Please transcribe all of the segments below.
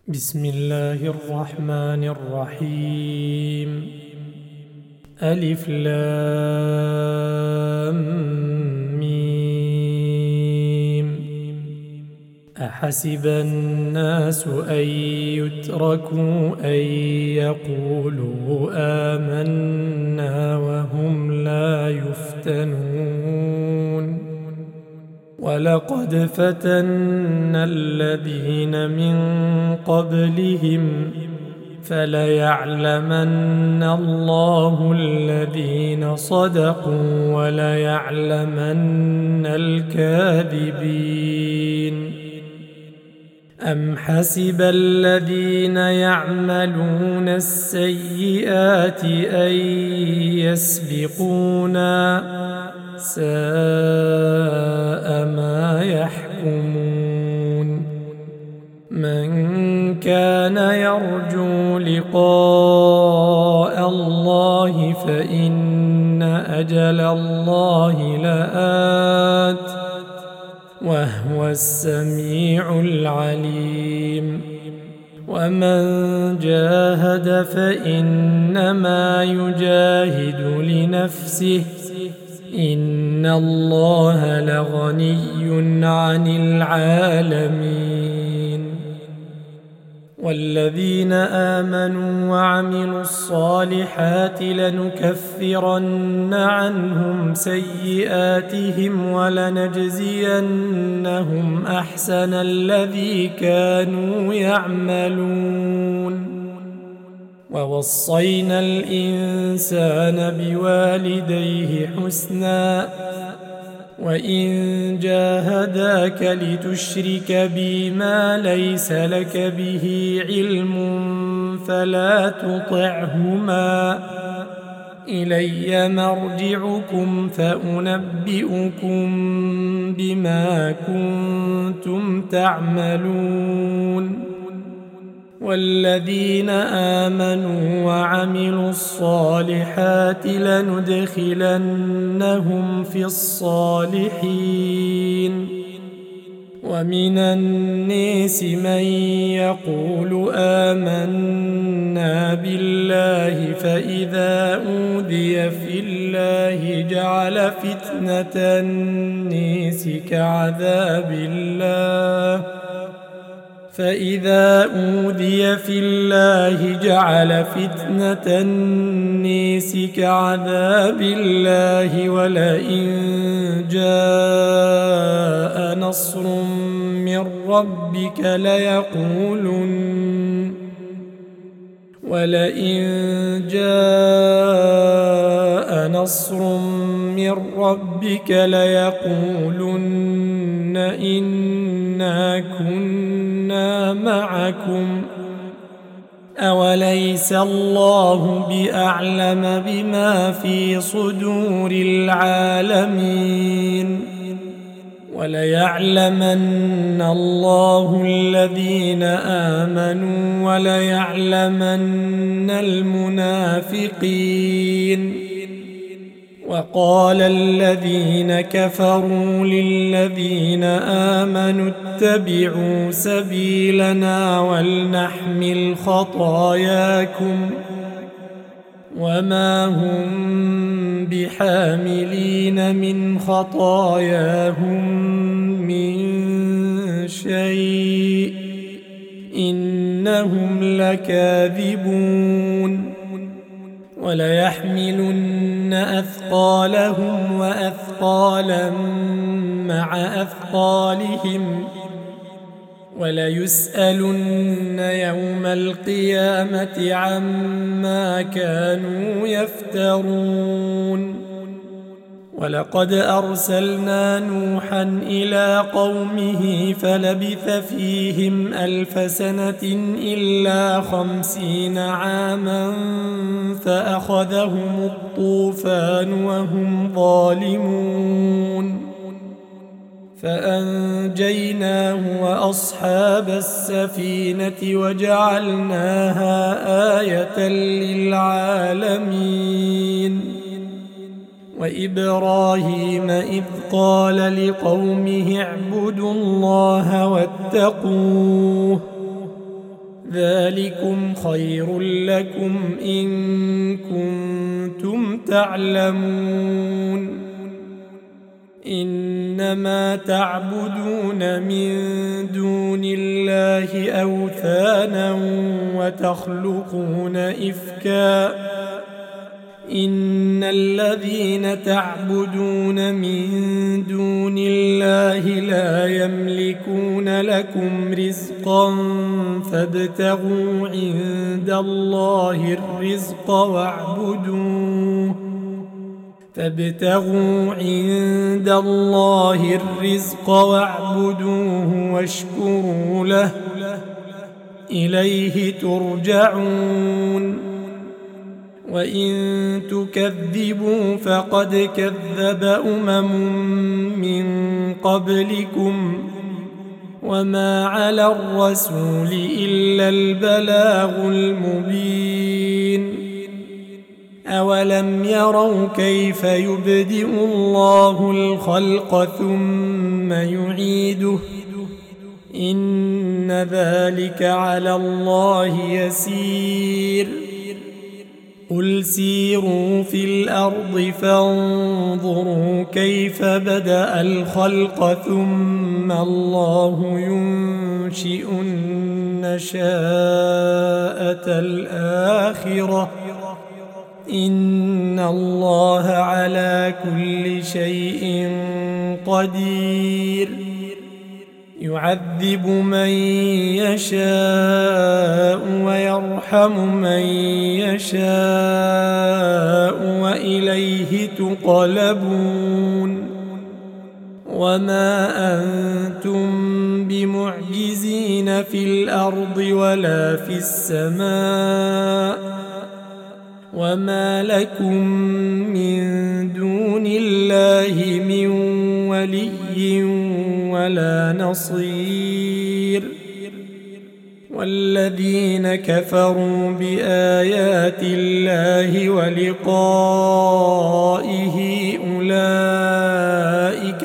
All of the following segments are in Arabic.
بسم الله الرحمن الرحيم. ألف لام ميم. أحسب الناس أن يتركوا أن يقولوا آمنا وهم لا يفتنون. ولقد فتنا الذين من قبلهم فليعلمن الله الذين صدقوا وليعلمن الكاذبين. أم حسب الذين يعملون السيئات أن يسبقونا ساء ما يحكمون. من كان يرجو لقاء الله فإن أجل الله لآت وهو السميع العليم. ومن جاهد فإنما يجاهد لنفسه إن الله لغني عن العالمين. والذين آمنوا وعملوا الصالحات لنكفرن عنهم سيئاتهم ولنجزينهم أحسن الذي كانوا يعملون. ووصينا الإنسان بوالديه حسنا وإن جاهداك لتشرك بي ما ليس لك به علم فلا تطعهما إلي مرجعكم فأنبئكم بما كنتم تعملون. والذين آمنوا وعملوا الصالحات لندخلنهم في الصالحين. ومن الناس من يقول آمنا بالله فإذا أوذي في الله جعل فتنة الناس كعذاب الله ولئن جاء نصر من ربك ليقولن إنا كنا معكم أوليس الله بأعلم بما في صدور العالمين. وليعلمن الله الذين آمنوا وليعلمن المنافقين. وقال الذين كفروا للذين آمنوا اتبعوا سبيلنا ولنحمل خطاياكم وما هم بحاملين من خطاياهم من شيء إنهم لكاذبون. وليحملن أثقالهم وأثقالا مع أثقالهم وليسألن يوم القيامة عما كانوا يفترون. ولقد أرسلنا نوحا إلى قومه فلبث فيهم 1000 سنة إلا 50 عاما فأخذهم الطوفان وهم ظالمون فأنجيناه وأصحاب السفينة وجعلناها آية للعالمين. وإبراهيم إذ قال لقومه اعبدوا الله واتقوه ذلكم خير لكم إن كنتم تعلمون إنما تعبدون من دون الله أوثانا وتخلقون إفكا إن الذين تعبدون من دون الله لا يملكون لكم رزقا فابتغوا عند الله الرزق واعبدوه واشكروا له إليه ترجعون وإن تكذبوا فقد كذب من قبلكم وما على الرسول إلا البلاغ المبين أولم يروا كيف يبدئ الله الخلق ثم يعيده إن ذلك على الله يسير قل سيروا في الأرض فانظروا كيف بدأ الخلق ثم الله ينشئ النشاءة الآخرة إن الله على كل شيء قدير يعذب من يشاء ويرحم من يشاء وإليه تقلبون وما أنتم بمعجزين في الأرض ولا في السماء وما لكم من دون الله من ولي ولا نصير والذين كفروا بآيات الله ولقائه أولئك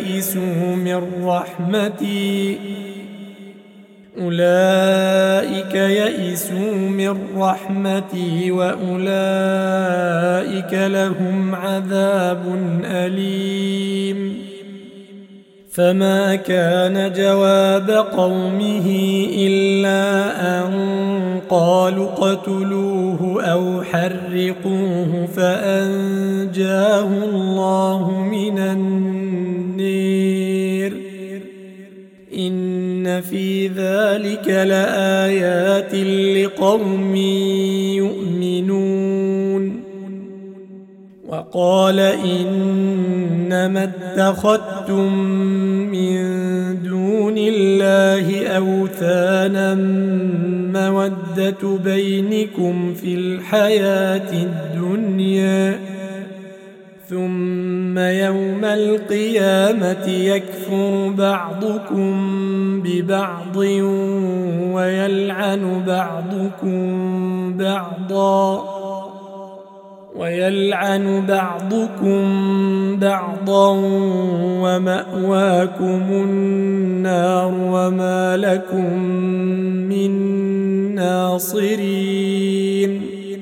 يئسوا من رحمتي وأولئك لهم عذاب أليم فما كان جواب قومه إلا أن قالوا اقتلوه أو حرقوه فأنجاه الله من النير إن في ذلك لآيات لقوم يؤمنون وقال إنما اتخذتم من دون الله أوثانا مودة بينكم في الحياة الدنيا ثم يوم القيامة يكفر بعضكم ببعض ويلعن بعضكم بعضا ومأواكم النار وما لكم من ناصرين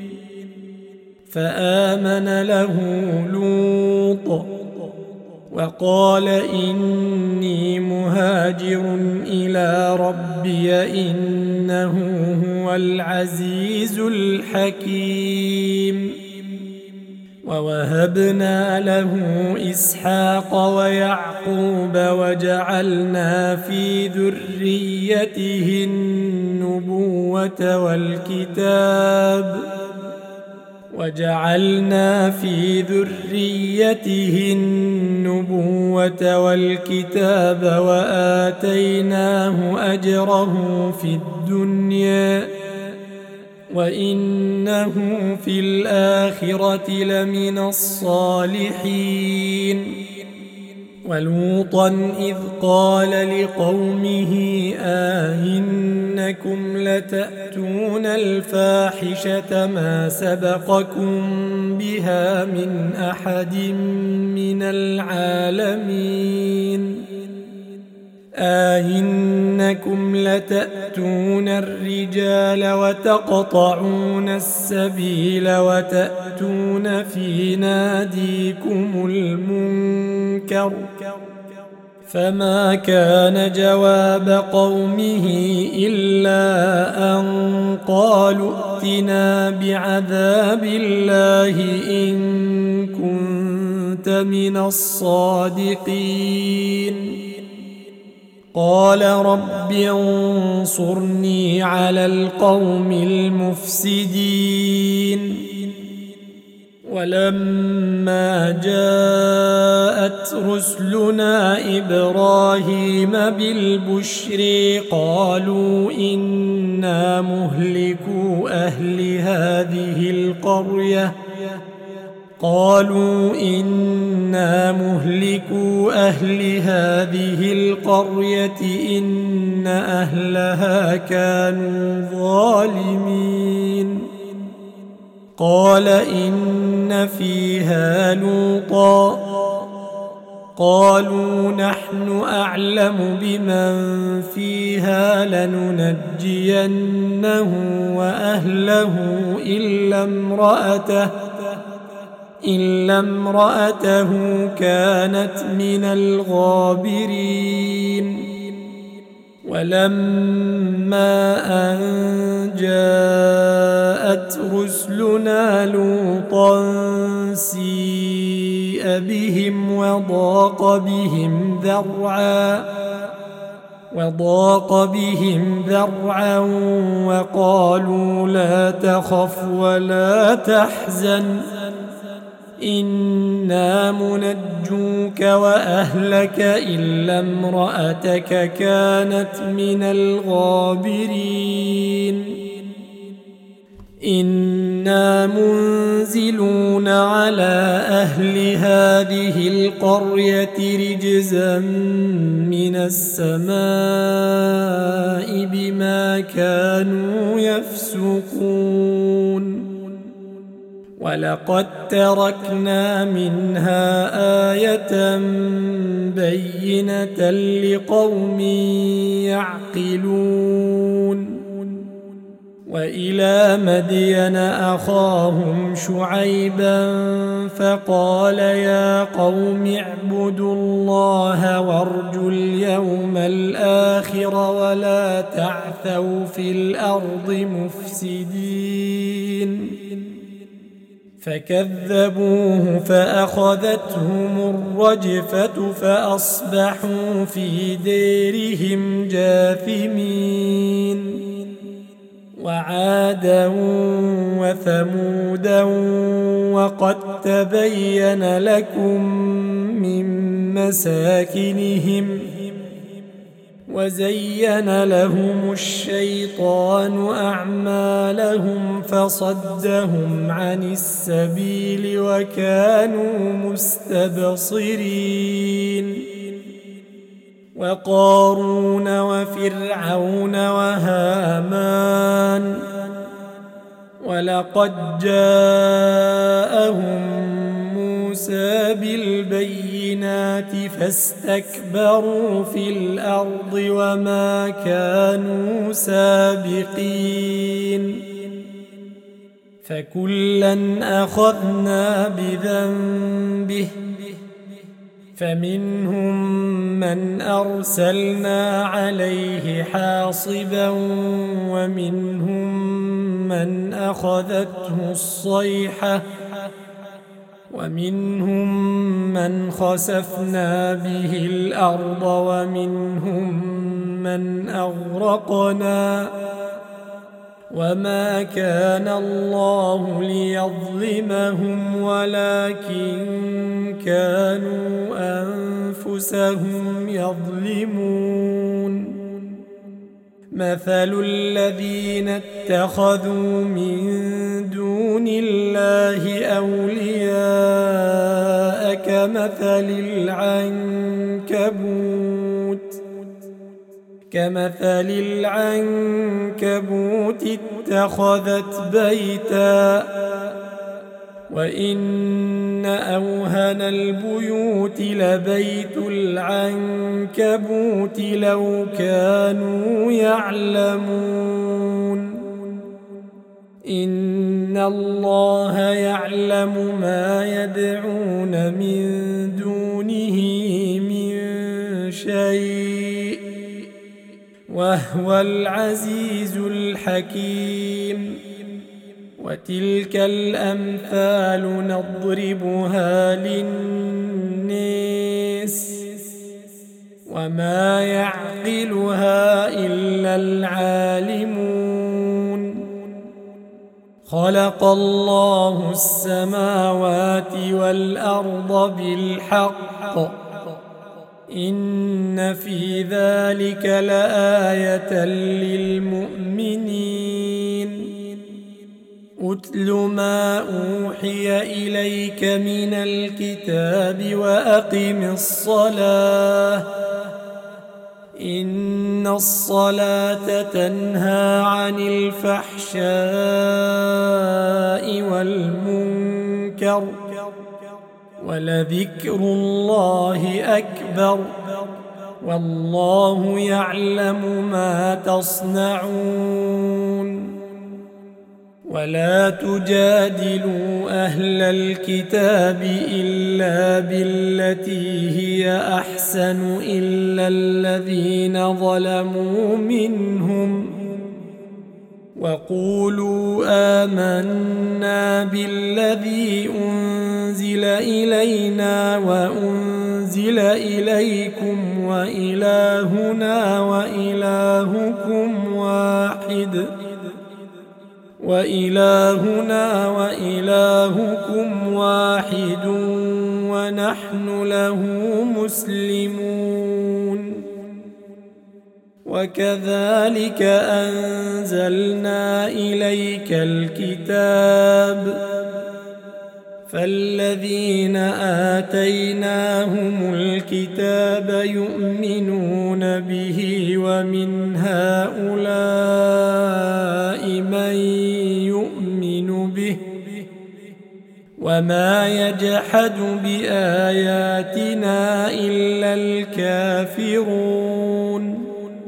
فآمن له لوط وقال إني مهاجر إلى ربي إنه هو العزيز الحكيم ووهبنا له إسحاق ويعقوب وجعلنا في ذريته النبوة والكتاب وآتيناه أجره في الدنيا وإنه في الآخرة لمن الصالحين ولوطا إذ قال لقومه إنكم لتأتون الفاحشة ما سبقكم بها من أحد من العالمين أئنكم لتأتون الرجال وتقطعون السبيل وتأتون في ناديكم المنكر فما كان جواب قومه إلا أن قالوا ائتنا بعذاب الله إن كنت من الصادقين قال رب انصرني على القوم المفسدين ولما جاءت رسلنا إبراهيم بالبشر قالوا إنا مهلكو أهل هذه القرية إن أهلها كانوا ظالمين قال إن فيها لوطا قالوا نحن أعلم بمن فيها لننجينه وأهله إلا امرأته كانت من الغابرين ولما أن جاءت رسلنا لوطا سيء بهم وضاق بهم ذرعا وقالوا لا تخف ولا تحزن إنا منجوك وأهلك إلا امرأتك كانت من الغابرين إنا منزلون على أهل هذه القرية رجزا من السماء بما كانوا يفسقون ولقد تركنا منها آية بينة لقوم يعقلون وإلى مدين أخاهم شعيبا فقال يا قوم اعبدوا الله وارجوا اليوم الآخر ولا تعثوا في الأرض مفسدين فكذبوه فأخذتهم الرجفة فأصبحوا في ديرهم جاثمين وعادا وثمودا وقد تبين لكم من مساكنهم وزين لهم الشيطان أعمالهم فصدهم عن السبيل وكانوا مستبصرين وقارون وفرعون وهامان ولقد جاءهم موسى بالبينات فاستكبروا في الأرض وما كانوا سابقين فكلا أخذنا بذنبه فمنهم من أرسلنا عليه حاصبا ومنهم من أخذته الصيحة ومنهم من خسفنا به الأرض ومنهم من أغرقنا وما كان الله ليظلمهم ولكن كانوا أنفسهم يظلمون مثل الذين اتخذوا من دون الله أولياء كمثل العنكبوت اتخذت بيتا وإن أوهن البيوت لبيت العنكبوت لو كانوا يعلمون إن الله يعلم ما يدعون من دونه من شيء وهو العزيز الحكيم وتلك الأمثال نضربها للناس وما يعقلها إلا العالمون خلق الله السماوات والأرض بالحق إن في ذلك لآية للمؤمنين أتل ما أوحي إليك من الكتاب وأقم الصلاة إن الصلاة تنهى عن الفحشاء والمنكر ولذكر الله أكبر والله يعلم ما تصنعون ولا تجادلوا أهل الكتاب إلا بالتي هي أحسن إلا الذين ظلموا منهم وقولوا آمنا بالذي أنزل إلينا وأنزل إليكم وإلهنا وإلهكم واحد ونحن له مسلمون وكذلك أنزلنا إليك الكتاب فالذين آتيناهم الكتاب يؤمنون به ومن هؤلاء من يؤمن به وما يجحد بآياتنا إلا الكافرون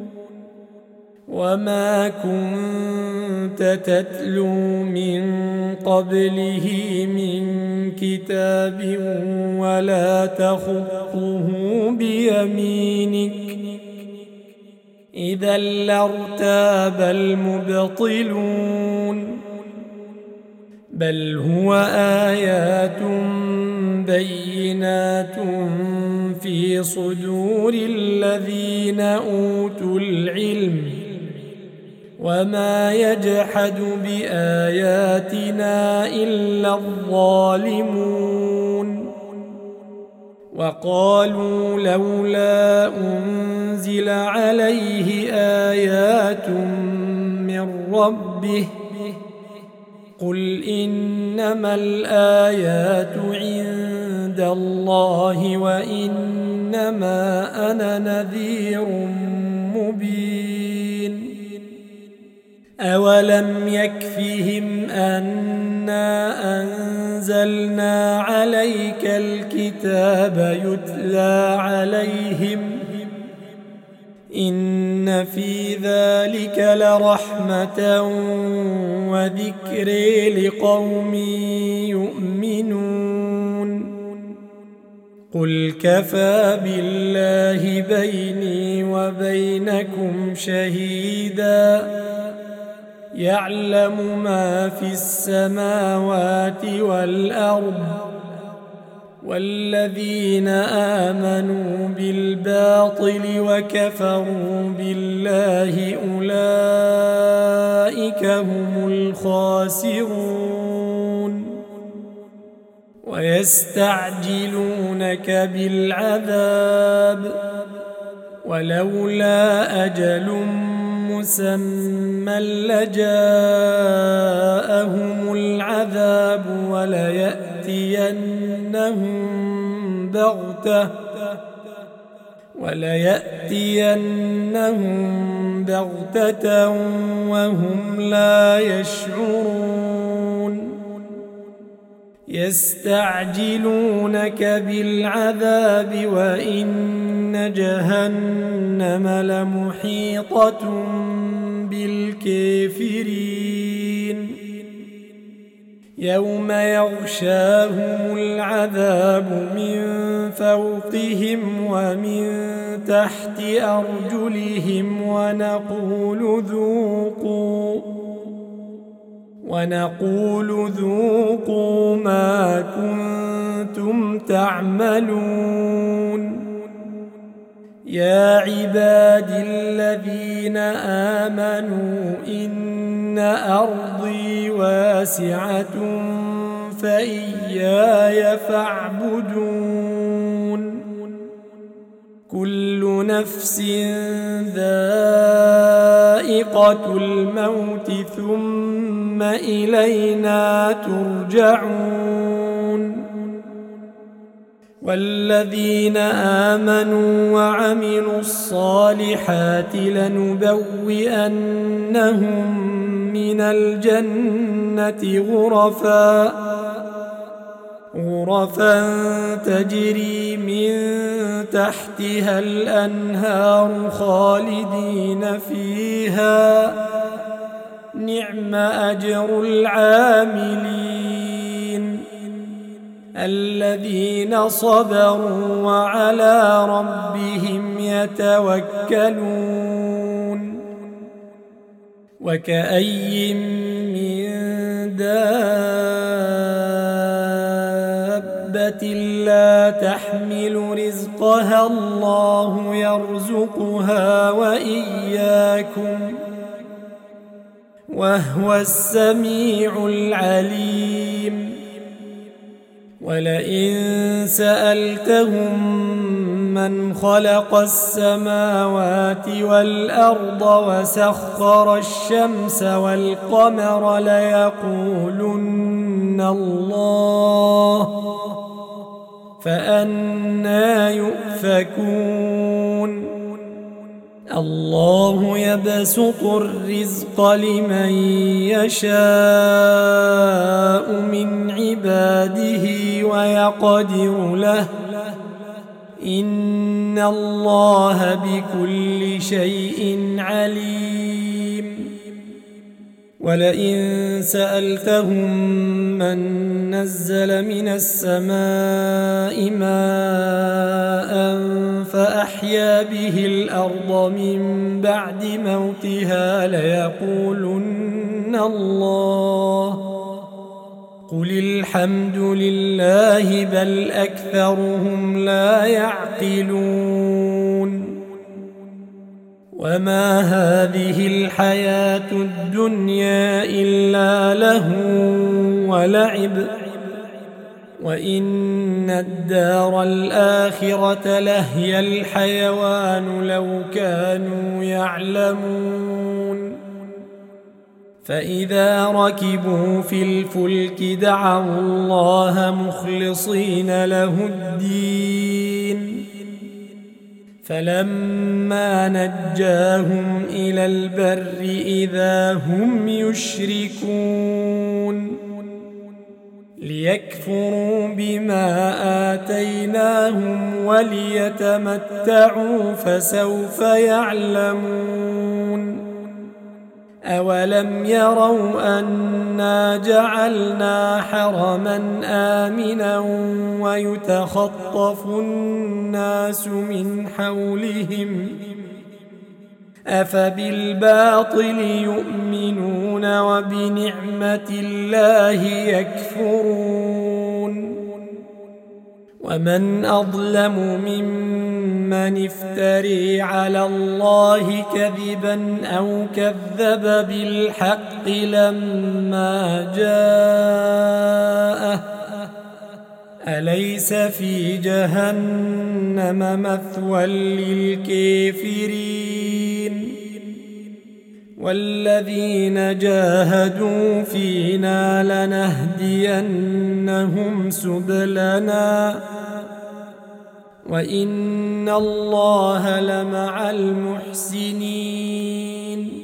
وما كنت تتلو من قبله من كتاب ولا تخطه بيمينك إذا لارتاب المبطلون بل هو آيات بينات في صدور الذين أوتوا العلم وما يجحد بآياتنا إلا الظالمون وقالوا لولا أنزل عليه آيات من ربه قل إنما الآيات عند الله وإنما أنا نذير مبين أولم يكفهم أنا أنزلنا عليك الكتاب يتلى عليهم إن في ذلك لرحمة وذكر لقوم يؤمنون قل كفى بالله بيني وبينكم شهيدا يعلم ما في السماوات والأرض والذين آمنوا بالباطل وكفروا بالله أولئك هم الخاسرون ويستعجلونك بالعذاب ولولا أجل مسمى لجاءهم العذاب وليأتينهم بغتة وهم لا يشعرون يستعجلونك بالعذاب وإن جهنم لمحيطة بالكافرين يوم يغشاهم العذاب من فوقهم ومن تحت أرجلهم ونقول ذوقوا ما كنتم تعملون يا عبادي الذين آمنوا إن أرضي واسعة فإياي فاعبدون كل نفس ذائقة الموت ثم إلينا ترجعون والذين آمنوا وعملوا الصالحات لنبوئنهم من الجنة غرفا تجري من تحتها الأنهار خالدين فيها نعم أجر العاملين الذين صبروا وعلى ربهم يتوكلون وكأي من دابة لا تحمل رزقها الله يرزقها وإياكم وهو السميع العليم ولئن سألتهم من خلق السماوات والأرض وسخر الشمس والقمر ليقولن الله فأنى يؤفكون الله يبسط الرزق لمن يشاء من عباده ويقدر له إن الله بكل شيء عليم ولئن سألتهم من نزل من السماء ماء فأحيا به الأرض من بعد موتها ليقولن الله قل الحمد لله بل أكثرهم لا يعقلون وما هذه الحياة الدنيا إلا لهو ولعب وإن الدار الآخرة لهي الحيوان لو كانوا يعلمون فإذا ركبوا في الفلك دعوا الله مخلصين له الدين فلما نجاهم إلى البر إذا هم يشركون ليكفروا بما آتيناهم وليتمتعوا فسوف يعلمون أولم يروا أنا جعلنا حرما آمنا ويتخطف الناس من حولهم أفبالباطل يؤمنون وبنعمة الله يكفرون ومن أظلم ممن افتري على الله كذبا أو كذب بالحق لما جاءه أليس في جهنم مثوى للكافرين والذين جاهدوا فينا لنهدينهم سبلنا وإن الله لمع المحسنين